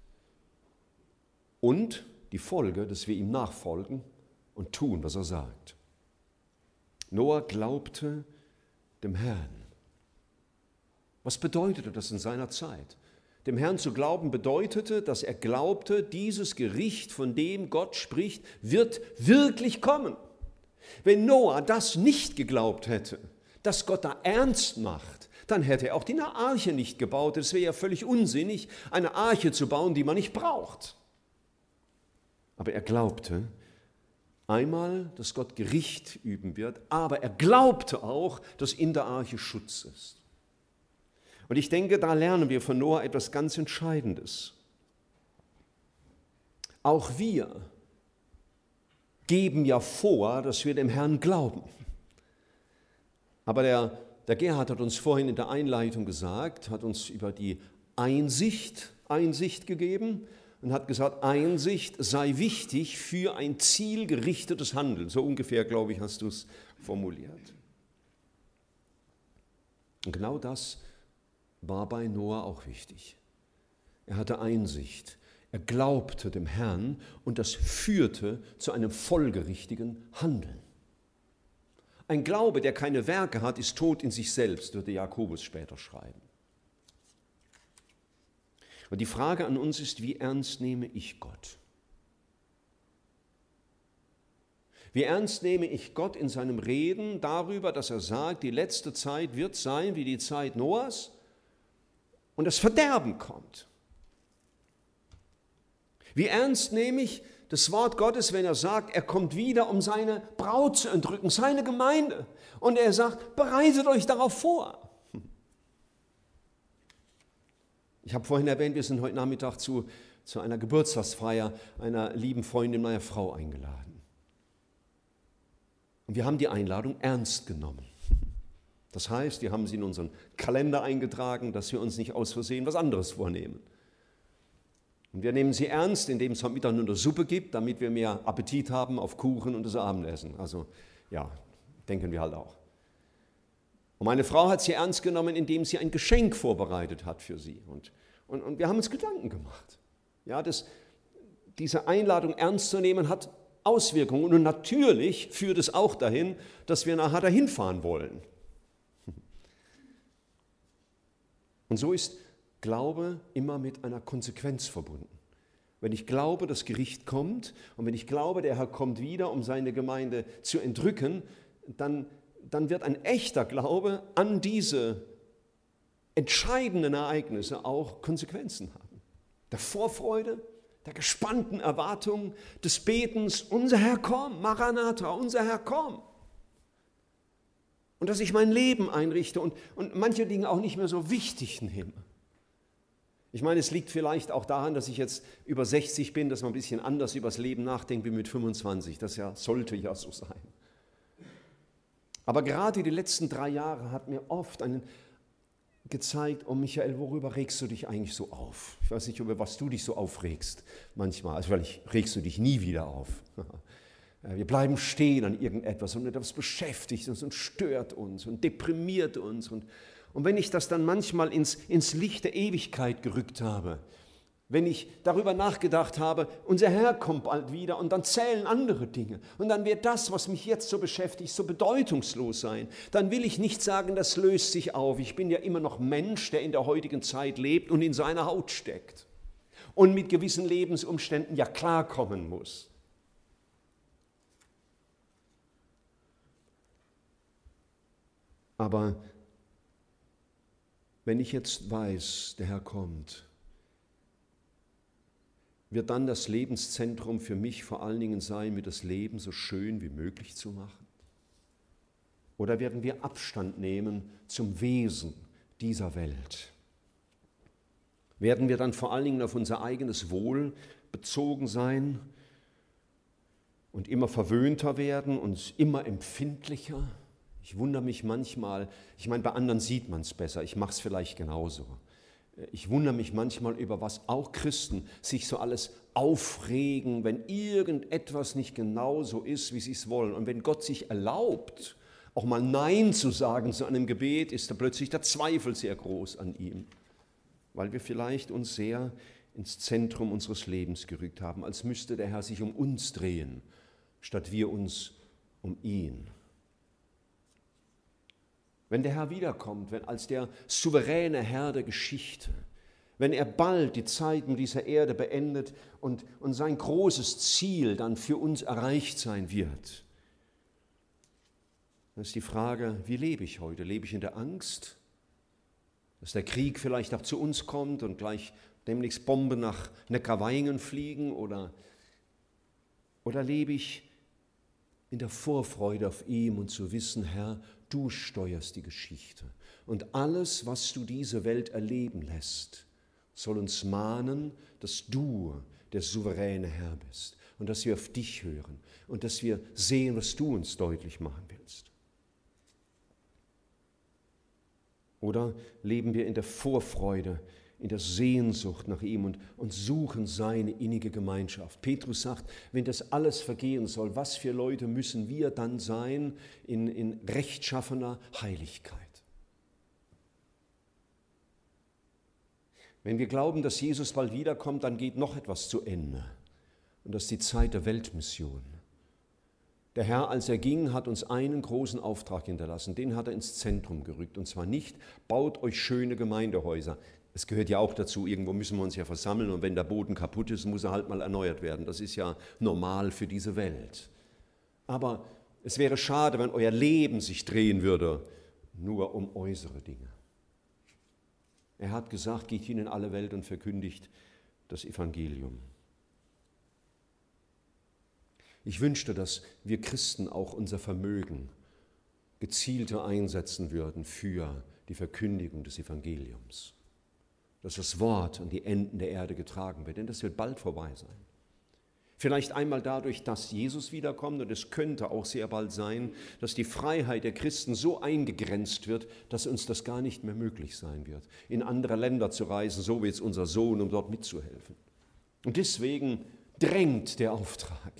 Und die Folge, dass wir ihm nachfolgen und tun, was er sagt. Noah glaubte dem Herrn. Was bedeutete das in seiner Zeit? Dem Herrn zu glauben bedeutete, dass er glaubte, dieses Gericht, von dem Gott spricht, wird wirklich kommen. Wenn Noah das nicht geglaubt hätte, dass Gott da ernst macht, dann hätte er auch die Arche nicht gebaut. Es wäre ja völlig unsinnig, eine Arche zu bauen, die man nicht braucht. Aber er glaubte, einmal, dass Gott Gericht üben wird, aber er glaubte auch, dass in der Arche Schutz ist. Und ich denke, da lernen wir von Noah etwas ganz Entscheidendes. Auch wir geben ja vor, dass wir dem Herrn glauben. Aber der, der Gerhard hat uns vorhin in der Einleitung gesagt, hat uns über die Einsicht, Einsicht gegeben, und hat gesagt, Einsicht sei wichtig für ein zielgerichtetes Handeln. So ungefähr, glaube ich, hast du es formuliert. Und genau das war bei Noah auch wichtig. Er hatte Einsicht. Er glaubte dem Herrn und das führte zu einem folgerichtigen Handeln. Ein Glaube, der keine Werke hat, ist tot in sich selbst, würde Jakobus später schreiben. Und die Frage an uns ist, wie ernst nehme ich Gott? Wie ernst nehme ich Gott in seinem Reden darüber, dass er sagt, die letzte Zeit wird sein wie die Zeit Noahs und das Verderben kommt? Wie ernst nehme ich das Wort Gottes, wenn er sagt, er kommt wieder, um seine Braut zu entrücken, seine Gemeinde? Und er sagt, bereitet euch darauf vor. Ich habe vorhin erwähnt, wir sind heute Nachmittag zu, zu einer Geburtstagsfeier einer lieben Freundin meiner Frau eingeladen. Und wir haben die Einladung ernst genommen. Das heißt, wir haben sie in unseren Kalender eingetragen, dass wir uns nicht aus Versehen was anderes vornehmen. Und wir nehmen sie ernst, indem es heute Mittag nur eine Suppe gibt, damit wir mehr Appetit haben auf Kuchen und das Abendessen. Also ja, denken wir halt auch. Und meine Frau hat sie ernst genommen, indem sie ein Geschenk vorbereitet hat für sie. Und, und, und wir haben uns Gedanken gemacht. Ja, das, diese Einladung ernst zu nehmen hat Auswirkungen. Und natürlich führt es auch dahin, dass wir nachher dahin fahren wollen. Und so ist Glaube immer mit einer Konsequenz verbunden. Wenn ich glaube, das Gericht kommt und wenn ich glaube, der Herr kommt wieder, um seine Gemeinde zu entrücken, dann dann wird ein echter Glaube an diese entscheidenden Ereignisse auch Konsequenzen haben. Der Vorfreude, der gespannten Erwartung, des Betens, unser Herr komm, Maranatha, unser Herr komm. Und dass ich mein Leben einrichte und, und manche Dinge auch nicht mehr so wichtig nehme. Ich meine, es liegt vielleicht auch daran, dass ich jetzt über sechzig bin, dass man ein bisschen anders über das Leben nachdenkt wie mit fünfundzwanzig. Das ja, sollte ja so sein. Aber gerade die letzten drei Jahre hat mir oft einen gezeigt, oh Michael, worüber regst du dich eigentlich so auf? Ich weiß nicht, über was du dich so aufregst manchmal, also vielleicht regst du dich nie wieder auf. Wir bleiben stehen an irgendetwas und etwas beschäftigt uns und stört uns und deprimiert uns. Und, und wenn ich das dann manchmal ins, ins Licht der Ewigkeit gerückt habe, wenn ich darüber nachgedacht habe, unser Herr kommt bald wieder und dann zählen andere Dinge und dann wird das, was mich jetzt so beschäftigt, so bedeutungslos sein, dann will ich nicht sagen, das löst sich auf. Ich bin ja immer noch Mensch, der in der heutigen Zeit lebt und in seiner Haut steckt und mit gewissen Lebensumständen ja klarkommen muss. Aber wenn ich jetzt weiß, der Herr kommt, wird dann das Lebenszentrum für mich vor allen Dingen sein, mir das Leben so schön wie möglich zu machen? Oder werden wir Abstand nehmen zum Wesen dieser Welt? Werden wir dann vor allen Dingen auf unser eigenes Wohl bezogen sein und immer verwöhnter werden und immer empfindlicher? Ich wundere mich manchmal, ich meine, bei anderen sieht man es besser, ich mache es vielleicht genauso. Ich wundere mich manchmal über was auch Christen sich so alles aufregen, wenn irgendetwas nicht genau so ist, wie sie es wollen. Und wenn Gott sich erlaubt, auch mal Nein zu sagen zu einem Gebet, ist da plötzlich der Zweifel sehr groß an ihm, weil wir vielleicht uns sehr ins Zentrum unseres Lebens gerückt haben, als müsste der Herr sich um uns drehen, statt wir uns um ihn. Wenn der Herr wiederkommt, wenn als der souveräne Herr der Geschichte, wenn er bald die Zeit mit dieser Erde beendet und, und sein großes Ziel dann für uns erreicht sein wird, dann ist die Frage, wie lebe ich heute? Lebe ich in der Angst, dass der Krieg vielleicht auch zu uns kommt und gleich demnächst Bomben nach Neckarweingen fliegen? Oder, oder lebe ich in der Vorfreude auf ihm und zu wissen, Herr, du steuerst die Geschichte und alles, was du diese Welt erleben lässt, soll uns mahnen, dass du der souveräne Herr bist und dass wir auf dich hören und dass wir sehen, was du uns deutlich machen willst. Oder leben wir in der Vorfreude, in der Sehnsucht nach ihm und, und suchen seine innige Gemeinschaft. Petrus sagt, wenn das alles vergehen soll, was für Leute müssen wir dann sein in, in rechtschaffener Heiligkeit? Wenn wir glauben, dass Jesus bald wiederkommt, dann geht noch etwas zu Ende. Und das ist die Zeit der Weltmission. Der Herr, als er ging, hat uns einen großen Auftrag hinterlassen. Den hat er ins Zentrum gerückt. Und zwar nicht, baut euch schöne Gemeindehäuser. Es gehört ja auch dazu, irgendwo müssen wir uns ja versammeln und wenn der Boden kaputt ist, muss er halt mal erneuert werden. Das ist ja normal für diese Welt. Aber es wäre schade, wenn euer Leben sich drehen würde, nur um äußere Dinge. Er hat gesagt, geht hin in alle Welt und verkündigt das Evangelium. Ich wünschte, dass wir Christen auch unser Vermögen gezielter einsetzen würden für die Verkündigung des Evangeliums. Dass das Wort an die Enden der Erde getragen wird, denn das wird bald vorbei sein. Vielleicht einmal dadurch, dass Jesus wiederkommt und es könnte auch sehr bald sein, dass die Freiheit der Christen so eingegrenzt wird, dass uns das gar nicht mehr möglich sein wird, in andere Länder zu reisen, so wie jetzt unser Sohn, um dort mitzuhelfen. Und deswegen drängt der Auftrag.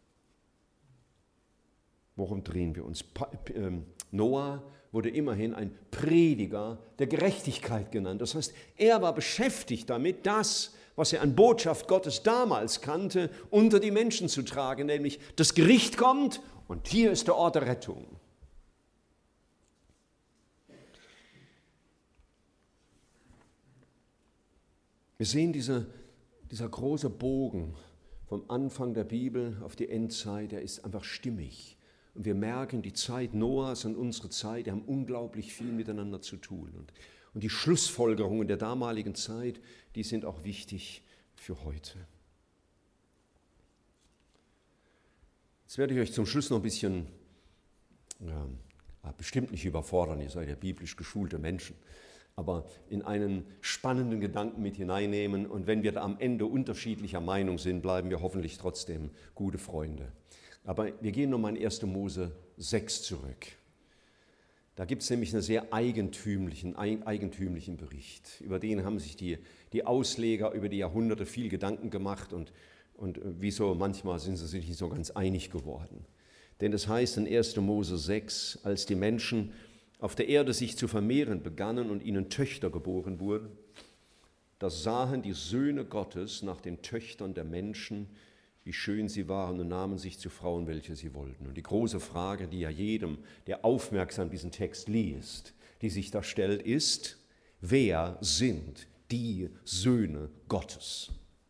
Worum drehen wir uns? Noah wurde immerhin ein Prediger der Gerechtigkeit genannt. Das heißt, er war beschäftigt damit, das, was er an Botschaft Gottes damals kannte, unter die Menschen zu tragen, nämlich das Gericht kommt und hier ist der Ort der Rettung. Wir sehen diese, dieser große Bogen vom Anfang der Bibel auf die Endzeit, der ist einfach stimmig. Und wir merken, die Zeit Noahs und unsere Zeit, die haben unglaublich viel miteinander zu tun. Und, und die Schlussfolgerungen der damaligen Zeit, die sind auch wichtig für heute. Jetzt werde ich euch zum Schluss noch ein bisschen, ja, bestimmt nicht überfordern, ihr seid ja biblisch geschulte Menschen, aber in einen spannenden Gedanken mit hineinnehmen. Und wenn wir da am Ende unterschiedlicher Meinung sind, bleiben wir hoffentlich trotzdem gute Freunde. Aber wir gehen nochmal in erster Mose sechs zurück. Da gibt es nämlich einen sehr eigentümlichen, eigentümlichen Bericht. Über den haben sich die, die Ausleger über die Jahrhunderte viel Gedanken gemacht und, und wieso manchmal sind sie sich nicht so ganz einig geworden. Denn es heißt in erster Mose sechs, als die Menschen auf der Erde sich zu vermehren begannen und ihnen Töchter geboren wurden, da sahen die Söhne Gottes nach den Töchtern der Menschen, wie schön sie waren, und nahmen sich zu Frauen, welche sie wollten. Und die große Frage, die ja jedem, der aufmerksam diesen Text liest, die sich da stellt, ist, wer sind die Söhne Gottes?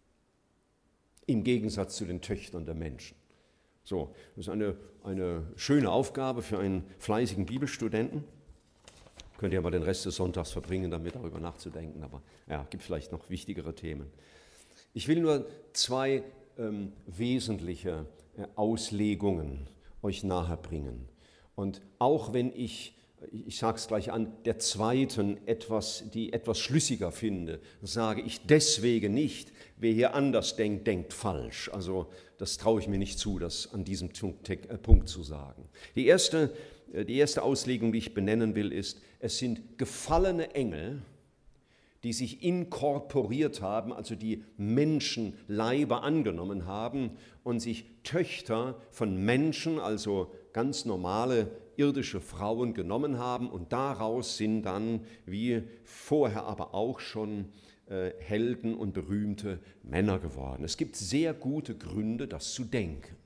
Im Gegensatz zu den Töchtern der Menschen. So, das ist eine, eine schöne Aufgabe für einen fleißigen Bibelstudenten. Könnt ihr aber den Rest des Sonntags verbringen, damit darüber nachzudenken, aber ja, gibt vielleicht noch wichtigere Themen. Ich will nur zwei ähm, wesentliche äh, Auslegungen euch nahebringen. Und auch wenn ich, ich sage es gleich an, der zweiten etwas, die etwas schlüssiger finde, sage ich deswegen nicht, wer hier anders denkt, denkt falsch. Also das traue ich mir nicht zu, das an diesem Punkt zu sagen. Die erste, die erste Auslegung, die ich benennen will, ist, es sind gefallene Engel, die sich inkorporiert haben, also die Menschenleiber angenommen haben und sich Töchter von Menschen, also ganz normale irdische Frauen genommen haben, und daraus sind dann, wie vorher aber auch schon, äh, Helden und berühmte Männer geworden. Es gibt sehr gute Gründe, das zu denken.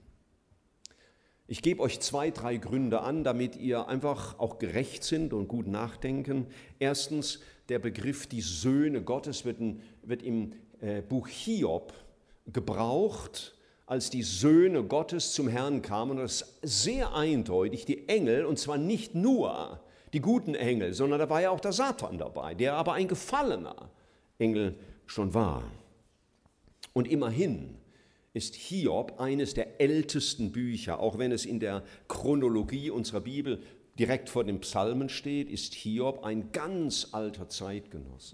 Ich gebe euch zwei, drei Gründe an, damit ihr einfach auch gerecht sind und gut nachdenken. Erstens, der Begriff die Söhne Gottes wird, in, wird im äh, Buch Hiob gebraucht, als die Söhne Gottes zum Herrn kamen. Und das ist sehr eindeutig die Engel, und zwar nicht nur die guten Engel, sondern da war ja auch der Satan dabei, der aber ein gefallener Engel schon war. Und immerhin ist Hiob eines der ältesten Bücher, auch wenn es in der Chronologie unserer Bibel direkt vor den Psalmen steht, ist Hiob ein ganz alter Zeitgenosse.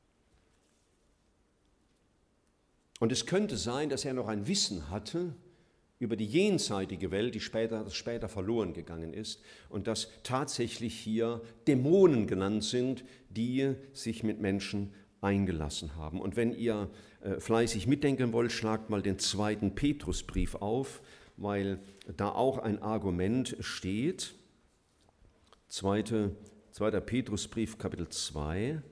Und es könnte sein, dass er noch ein Wissen hatte über die jenseitige Welt, die später, das später verloren gegangen ist, und dass tatsächlich hier Dämonen genannt sind, die sich mit Menschen eingelassen haben. Und wenn ihr äh, fleißig mitdenken wollt, schlagt mal den zweiten Petrusbrief auf, weil da auch ein Argument steht. Zweite, zweiter Petrusbrief, Kapitel zwei,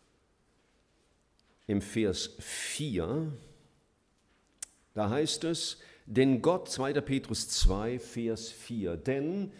im Vers vier, da heißt es, denn Gott, zweiter Petrus zwei, Vers vier, denn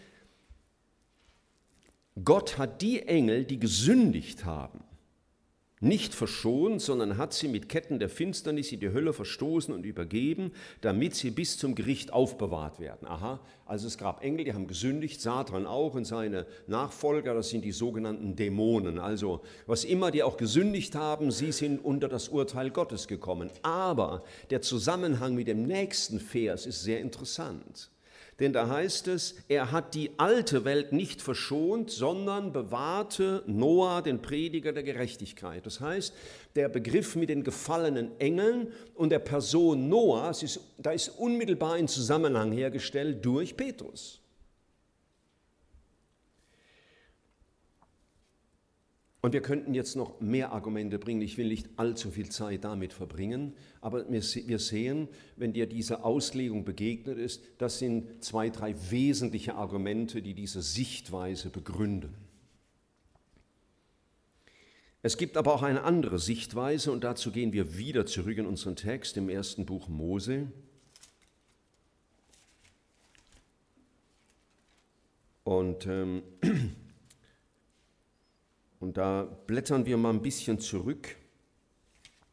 Gott hat die Engel, die gesündigt haben, nicht verschont, sondern hat sie mit Ketten der Finsternis in die Hölle verstoßen und übergeben, damit sie bis zum Gericht aufbewahrt werden. Aha, also es gab Engel, die haben gesündigt, Satan auch und seine Nachfolger, das sind die sogenannten Dämonen. Also was immer die auch gesündigt haben, sie sind unter das Urteil Gottes gekommen. Aber der Zusammenhang mit dem nächsten Vers ist sehr interessant. Denn da heißt es, er hat die alte Welt nicht verschont, sondern bewahrte Noah, den Prediger der Gerechtigkeit. Das heißt, der Begriff mit den gefallenen Engeln und der Person Noahs, ist, da ist unmittelbar ein Zusammenhang hergestellt durch Petrus. Und wir könnten jetzt noch mehr Argumente bringen. Ich will nicht allzu viel Zeit damit verbringen, aber wir sehen, wenn dir diese Auslegung begegnet ist, das sind zwei, drei wesentliche Argumente, die diese Sichtweise begründen. Es gibt aber auch eine andere Sichtweise, und dazu gehen wir wieder zurück in unseren Text im ersten Buch Mose. Und ähm, Und da blättern wir mal ein bisschen zurück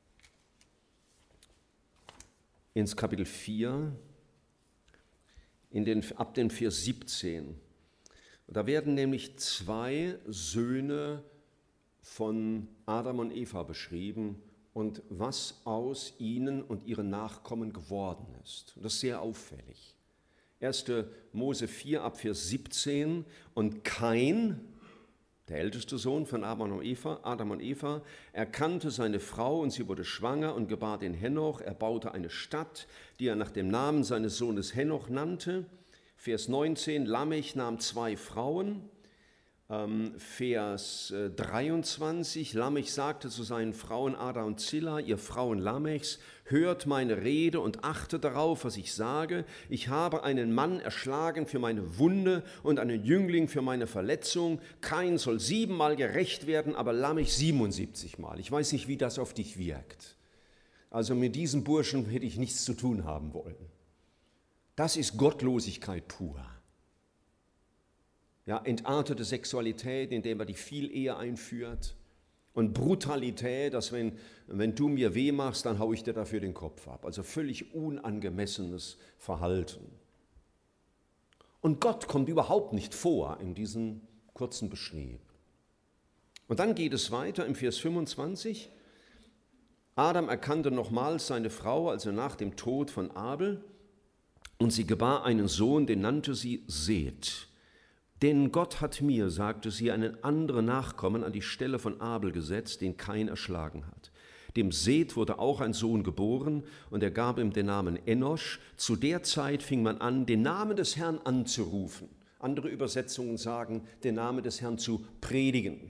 ins Kapitel vier. in den, ab dem Vers siebzehn. Da werden nämlich zwei Söhne von Adam und Eva beschrieben und was aus ihnen und ihren Nachkommen geworden ist. Das ist sehr auffällig. erster Mose vier ab Vers siebzehn. Und Kain, der älteste Sohn von Adam und Eva, Adam und Eva, erkannte seine Frau und sie wurde schwanger und gebar den Henoch. Er baute eine Stadt, die er nach dem Namen seines Sohnes Henoch nannte. Vers neunzehn, Lamech nahm zwei Frauen. Ähm, Vers äh, dreiundzwanzig, Lamech sagte zu seinen Frauen Ada und Zilla, ihr Frauen Lamechs, hört meine Rede und achtet darauf, was ich sage. Ich habe einen Mann erschlagen für meine Wunde und einen Jüngling für meine Verletzung. Kain soll siebenmal gerächt werden, aber Lamech siebenundsiebzig Mal. Ich weiß nicht, wie das auf dich wirkt. Also mit diesem Burschen hätte ich nichts zu tun haben wollen. Das ist Gottlosigkeit pur. Ja, entartete Sexualität, indem er die Vielehe einführt, und Brutalität, dass wenn, wenn du mir weh machst, dann haue ich dir dafür den Kopf ab. Also völlig unangemessenes Verhalten. Und Gott kommt überhaupt nicht vor in diesem kurzen Beschrieb. Und dann geht es weiter im Vers fünfundzwanzig. Adam erkannte nochmals seine Frau, also nach dem Tod von Abel, und sie gebar einen Sohn, den nannte sie Seth. Denn Gott hat mir, sagte sie, einen anderen Nachkommen an die Stelle von Abel gesetzt, den Kain erschlagen hat. Dem Seth wurde auch ein Sohn geboren, und er gab ihm den Namen Enosch. Zu der Zeit fing man an, den Namen des Herrn anzurufen. Andere Übersetzungen sagen, den Namen des Herrn zu predigen.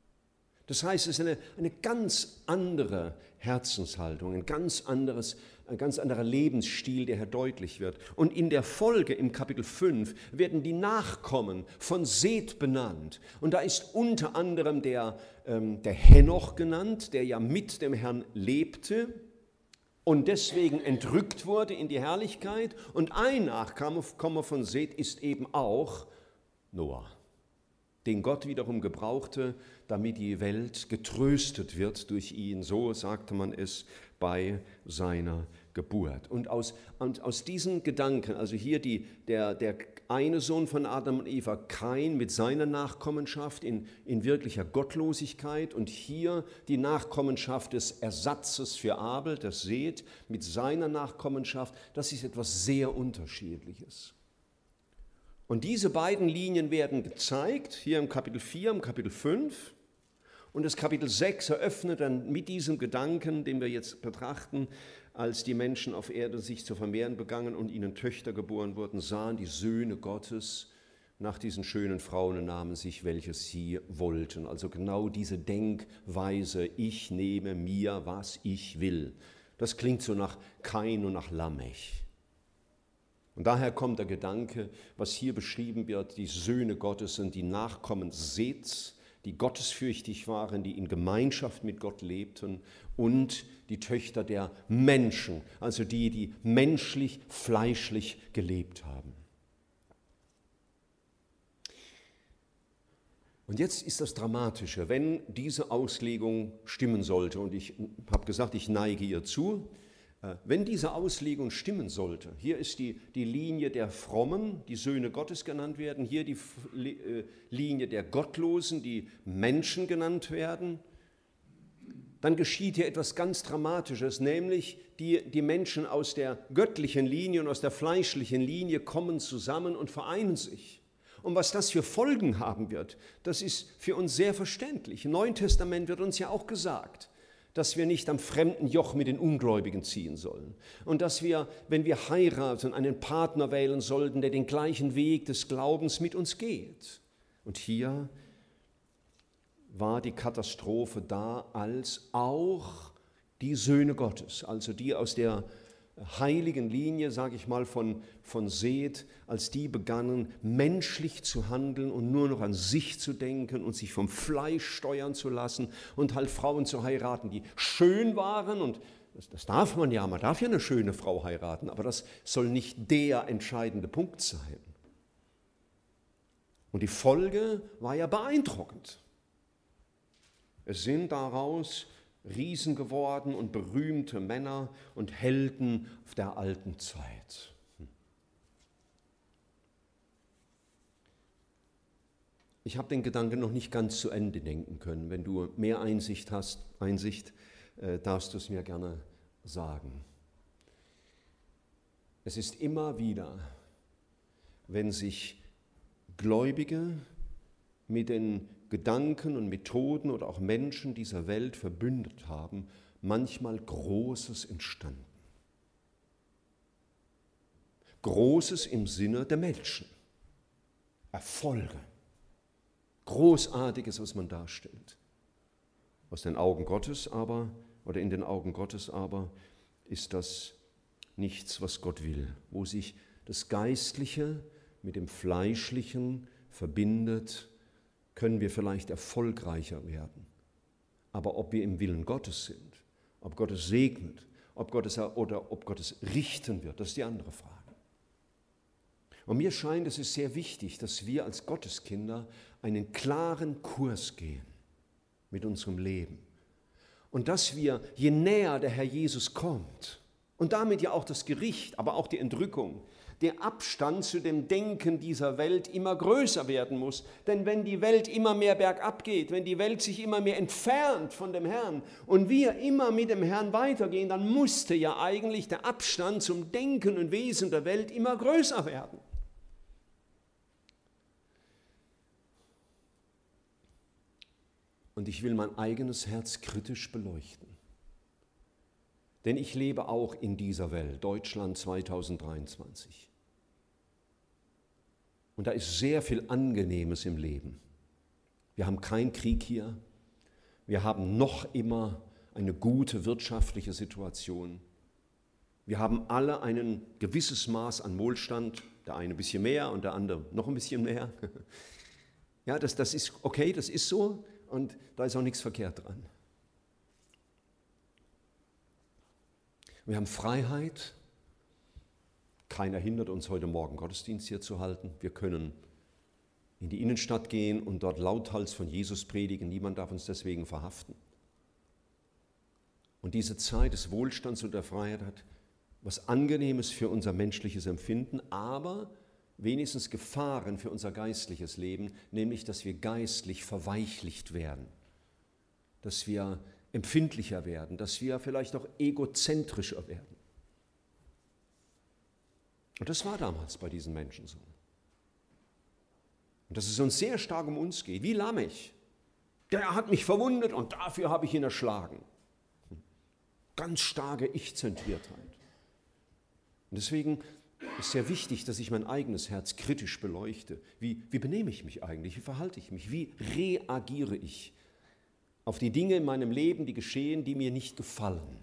Das heißt, es ist eine, eine ganz andere Herzenshaltung, ein ganz, anderes, ein ganz anderer Lebensstil, der hier deutlich wird. Und in der Folge, im Kapitel fünf, werden die Nachkommen von Seth benannt. Und da ist unter anderem der, ähm, der Henoch genannt, der ja mit dem Herrn lebte und deswegen entrückt wurde in die Herrlichkeit. Und ein Nachkomme von Seth ist eben auch Noah, den Gott wiederum gebrauchte, damit die Welt getröstet wird durch ihn. So sagte man es bei seiner Geburt. Und aus, und aus diesen Gedanken, also hier die, der, der eine Sohn von Adam und Eva, Kain mit seiner Nachkommenschaft in, in wirklicher Gottlosigkeit, und hier die Nachkommenschaft des Ersatzes für Abel, das Seth, mit seiner Nachkommenschaft, das ist etwas sehr Unterschiedliches. Und diese beiden Linien werden gezeigt, hier im Kapitel vier, im Kapitel fünf. Und das Kapitel sechs eröffnet dann mit diesem Gedanken, den wir jetzt betrachten, als die Menschen auf Erde sich zu vermehren begannen und ihnen Töchter geboren wurden, sahen die Söhne Gottes nach diesen schönen Frauen und nahmen sich, welches sie wollten. Also genau diese Denkweise, ich nehme mir, was ich will. Das klingt so nach Kain und nach Lamech. Und daher kommt der Gedanke, was hier beschrieben wird, die Söhne Gottes sind die Nachkommen Seths, die gottesfürchtig waren, die in Gemeinschaft mit Gott lebten, und die Töchter der Menschen, also die, die menschlich, fleischlich gelebt haben. Und jetzt ist das Dramatische, wenn diese Auslegung stimmen sollte, und ich habe gesagt, ich neige ihr zu, wenn diese Auslegung stimmen sollte, hier ist die, die Linie der Frommen, die Söhne Gottes genannt werden, hier die Linie der Gottlosen, die Menschen genannt werden, dann geschieht hier etwas ganz Dramatisches, nämlich die, die Menschen aus der göttlichen Linie und aus der fleischlichen Linie kommen zusammen und vereinen sich. Und was das für Folgen haben wird, das ist für uns sehr verständlich. Im Neuen Testament wird uns ja auch gesagt, dass wir nicht am fremden Joch mit den Ungläubigen ziehen sollen. Und dass wir, wenn wir heiraten, einen Partner wählen sollten, der den gleichen Weg des Glaubens mit uns geht. Und hier war die Katastrophe da, als auch die Söhne Gottes, also die aus der heiligen Linie, sage ich mal, von, von Seth, als die begannen, menschlich zu handeln und nur noch an sich zu denken und sich vom Fleisch steuern zu lassen und halt Frauen zu heiraten, die schön waren. Und das, das darf man ja, man darf ja eine schöne Frau heiraten, aber das soll nicht der entscheidende Punkt sein. Und die Folge war ja beeindruckend. Es sind daraus Riesen geworden und berühmte Männer und Helden der alten Zeit. ich habe den Gedanken noch nicht ganz zu Ende denken können. Wenn du mehr Einsicht hast, Einsicht, äh, darfst du es mir gerne sagen. Es ist immer wieder, wenn sich Gläubige mit den Gedanken und Methoden oder auch Menschen dieser Welt verbündet haben, manchmal Großes entstanden. Großes im Sinne der Menschen. Erfolge. Großartiges, was man darstellt. Aus den Augen Gottes aber, oder in den Augen Gottes aber, ist das nichts, was Gott will, wo sich das Geistliche mit dem Fleischlichen verbindet, können wir vielleicht erfolgreicher werden. Aber ob wir im Willen Gottes sind, ob Gott es segnet, ob Gott es, oder ob Gott es richten wird, das ist die andere Frage. Und mir scheint, es ist sehr wichtig, dass wir als Gotteskinder einen klaren Kurs gehen mit unserem Leben. Und dass wir, je näher der Herr Jesus kommt, und damit ja auch das Gericht, aber auch die Entrückung, der Abstand zu dem Denken dieser Welt immer größer werden muss. Denn wenn die Welt immer mehr bergab geht, wenn die Welt sich immer mehr entfernt von dem Herrn und wir immer mit dem Herrn weitergehen, dann musste ja eigentlich der Abstand zum Denken und Wesen der Welt immer größer werden. Und ich will mein eigenes Herz kritisch beleuchten. Denn ich lebe auch in dieser Welt, Deutschland zweitausenddreiundzwanzig. Und da ist sehr viel Angenehmes im Leben. Wir haben keinen Krieg hier. Wir haben noch immer eine gute wirtschaftliche Situation. Wir haben alle ein gewisses Maß an Wohlstand, der eine ein bisschen mehr und der andere noch ein bisschen mehr. Ja, das, das ist okay, das ist so und da ist auch nichts verkehrt dran. Wir haben Freiheit. Keiner hindert uns, heute Morgen Gottesdienst hier zu halten. Wir können in die Innenstadt gehen und dort lauthals von Jesus predigen. Niemand darf uns deswegen verhaften. Und diese Zeit des Wohlstands und der Freiheit hat was Angenehmes für unser menschliches Empfinden, aber wenigstens Gefahren für unser geistliches Leben, nämlich, dass wir geistlich verweichlicht werden, dass wir empfindlicher werden, dass wir vielleicht auch egozentrischer werden. Und das war damals bei diesen Menschen so. Und dass es uns sehr stark um uns geht, wie Lamech. Der hat mich verwundet und dafür habe ich ihn erschlagen. Ganz starke Ich-Zentriertheit. Und deswegen ist sehr wichtig, dass ich mein eigenes Herz kritisch beleuchte. Wie, wie benehme ich mich eigentlich? Wie verhalte ich mich? Wie reagiere ich auf die Dinge in meinem Leben, die geschehen, die mir nicht gefallen?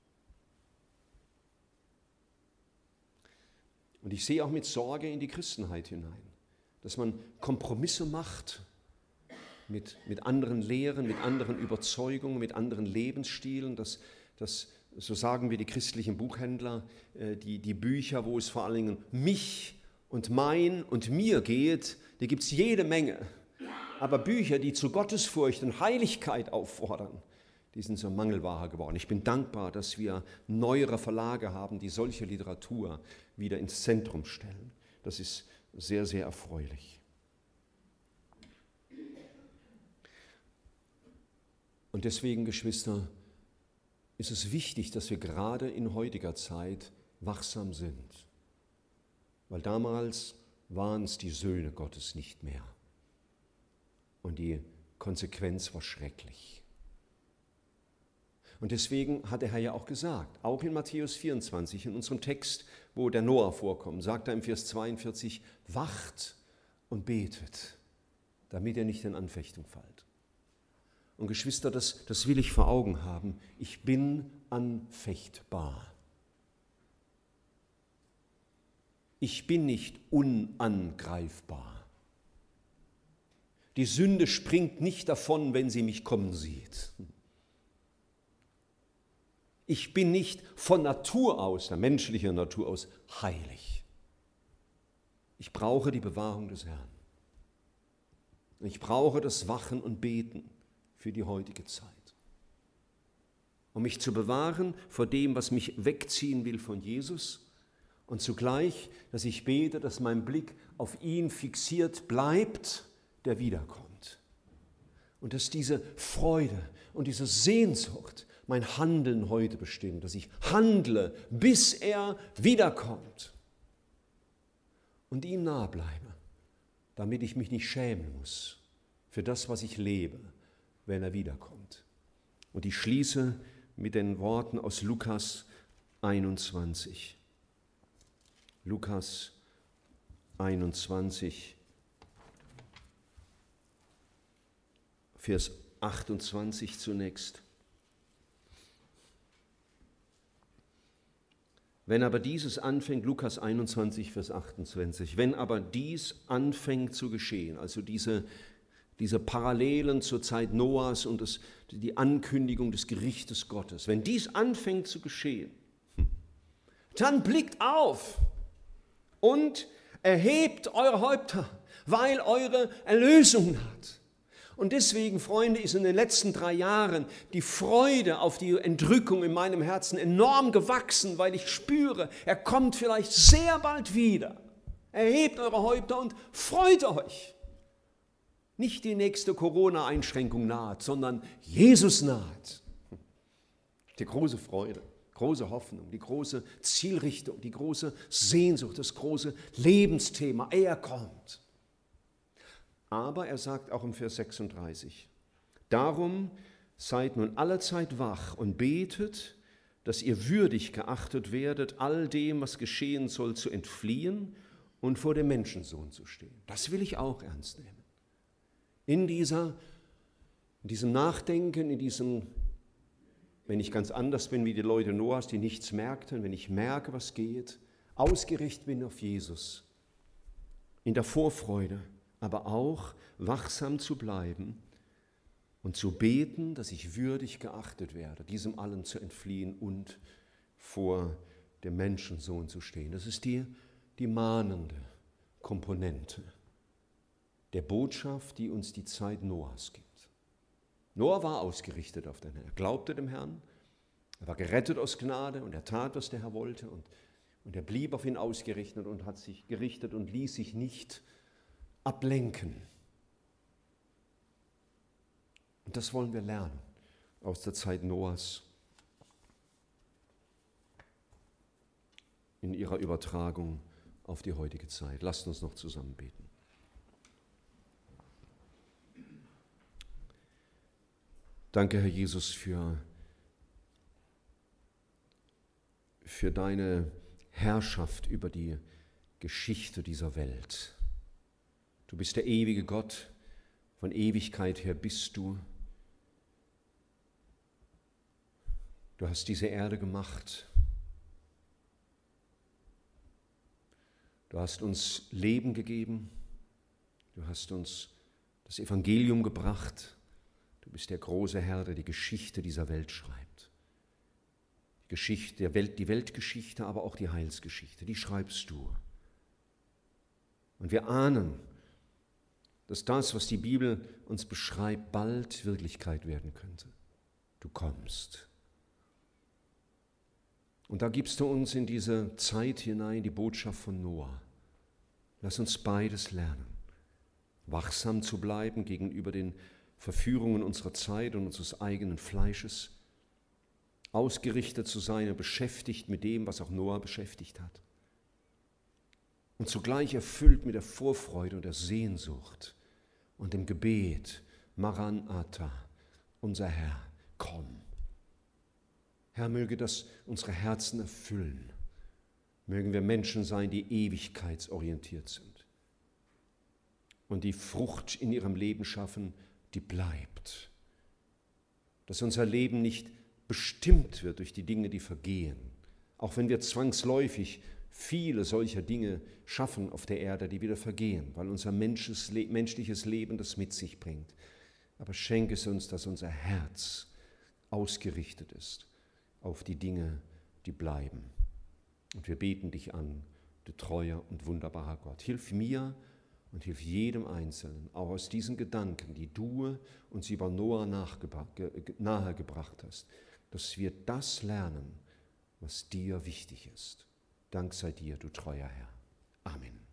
Und ich sehe auch mit Sorge in die Christenheit hinein, dass man Kompromisse macht mit, mit anderen Lehren, mit anderen Überzeugungen, mit anderen Lebensstilen, dass, dass so sagen wir die christlichen Buchhändler, die, die Bücher, wo es vor allen Dingen mich und mein und mir geht, da gibt es jede Menge. Aber Bücher, die zu Gottesfurcht und Heiligkeit auffordern, die sind so Mangelware geworden. Ich bin dankbar, dass wir neuere Verlage haben, die solche Literatur wieder ins Zentrum stellen. Das ist sehr, sehr erfreulich. Und deswegen, Geschwister, ist es wichtig, dass wir gerade in heutiger Zeit wachsam sind. Weil damals waren es die Söhne Gottes nicht mehr. Und die Konsequenz war schrecklich. Und deswegen hat der Herr ja auch gesagt, auch in Matthäus vierundzwanzig, in unserem Text, wo der Noah vorkommt, sagt er im Vers zweiundvierzig, wacht und betet, damit ihr nicht in Anfechtung fallt. Und Geschwister, das, das will ich vor Augen haben, ich bin anfechtbar. Ich bin nicht unangreifbar. Die Sünde springt nicht davon, wenn sie mich kommen sieht. Ich bin nicht von Natur aus, der menschlichen Natur aus, heilig. Ich brauche die Bewahrung des Herrn. Ich brauche das Wachen und Beten für die heutige Zeit. Um mich zu bewahren vor dem, was mich wegziehen will von Jesus und zugleich, dass ich bete, dass mein Blick auf ihn fixiert bleibt, der wiederkommt. Und dass diese Freude und diese Sehnsucht mein Handeln heute bestimmt, dass ich handle, bis er wiederkommt und ihm nahe bleibe, damit ich mich nicht schämen muss für das, was ich lebe, wenn er wiederkommt. Und ich schließe mit den Worten aus Lukas einundzwanzig. Lukas einundzwanzig, Vers achtundzwanzig zunächst. Wenn aber dieses anfängt, Lukas einundzwanzig, Vers achtundzwanzig, wenn aber dies anfängt zu geschehen, also diese, diese Parallelen zur Zeit Noahs und das, die Ankündigung des Gerichtes Gottes, wenn dies anfängt zu geschehen, dann blickt auf und erhebt eure Häupter, weil eure Erlösung naht. Und deswegen, Freunde, ist in den letzten drei Jahren die Freude auf die Entrückung in meinem Herzen enorm gewachsen, weil ich spüre, er kommt vielleicht sehr bald wieder. Erhebt eure Häupter und freut euch. Nicht die nächste Corona-Einschränkung naht, sondern Jesus naht. Die große Freude, große Hoffnung, die große Zielrichtung, die große Sehnsucht, das große Lebensthema. Er kommt. Aber er sagt auch im Vers sechsunddreißig, darum seid nun allezeit wach und betet, dass ihr würdig geachtet werdet, all dem, was geschehen soll, zu entfliehen und vor dem Menschensohn zu stehen. Das will ich auch ernst nehmen. In, dieser, in diesem Nachdenken, in diesem, wenn ich ganz anders bin wie die Leute Noahs, die nichts merkten, wenn ich merke, was geht, ausgerichtet bin auf Jesus, in der Vorfreude, aber auch wachsam zu bleiben und zu beten, dass ich würdig geachtet werde, diesem allen zu entfliehen und vor dem Menschensohn zu stehen. Das ist die, die mahnende Komponente der Botschaft, die uns die Zeit Noahs gibt. Noah war ausgerichtet auf den Herrn. Er glaubte dem Herrn, er war gerettet aus Gnade und er tat, was der Herr wollte und, und er blieb auf ihn ausgerichtet und hat sich gerichtet und ließ sich nicht ablenken. Und das wollen wir lernen aus der Zeit Noahs in ihrer Übertragung auf die heutige Zeit. Lasst uns noch zusammen beten. Danke, Herr Jesus, für, für deine Herrschaft über die Geschichte dieser Welt. Du bist der ewige Gott, von Ewigkeit her bist du. Du hast diese Erde gemacht. Du hast uns Leben gegeben. Du hast uns das Evangelium gebracht. Du bist der große Herr, der die Geschichte dieser Welt schreibt. Die Geschichte der Welt, die Weltgeschichte, aber auch die Heilsgeschichte, die schreibst du. Und wir ahnen, dass das, was die Bibel uns beschreibt, bald Wirklichkeit werden könnte. Du kommst. Und da gibst du uns in diese Zeit hinein die Botschaft von Noah. Lass uns beides lernen. Wachsam zu bleiben gegenüber den Verführungen unserer Zeit und unseres eigenen Fleisches. Ausgerichtet zu sein und beschäftigt mit dem, was auch Noah beschäftigt hat. Und zugleich erfüllt mit der Vorfreude und der Sehnsucht und dem Gebet, Maranatha, unser Herr, komm. Herr, möge das unsere Herzen erfüllen. Mögen wir Menschen sein, die ewigkeitsorientiert sind und die Frucht in ihrem Leben schaffen, die bleibt. Dass unser Leben nicht bestimmt wird durch die Dinge, die vergehen, auch wenn wir zwangsläufig viele solcher Dinge schaffen auf der Erde, die wieder vergehen, weil unser menschliches Leben das mit sich bringt. Aber schenke es uns, dass unser Herz ausgerichtet ist auf die Dinge, die bleiben. Und wir beten dich an, du treuer und wunderbarer Gott. Hilf mir und hilf jedem Einzelnen, auch aus diesen Gedanken, die du uns über Noah nahegebracht hast, dass wir das lernen, was dir wichtig ist. Dank sei dir, du treuer Herr. Amen.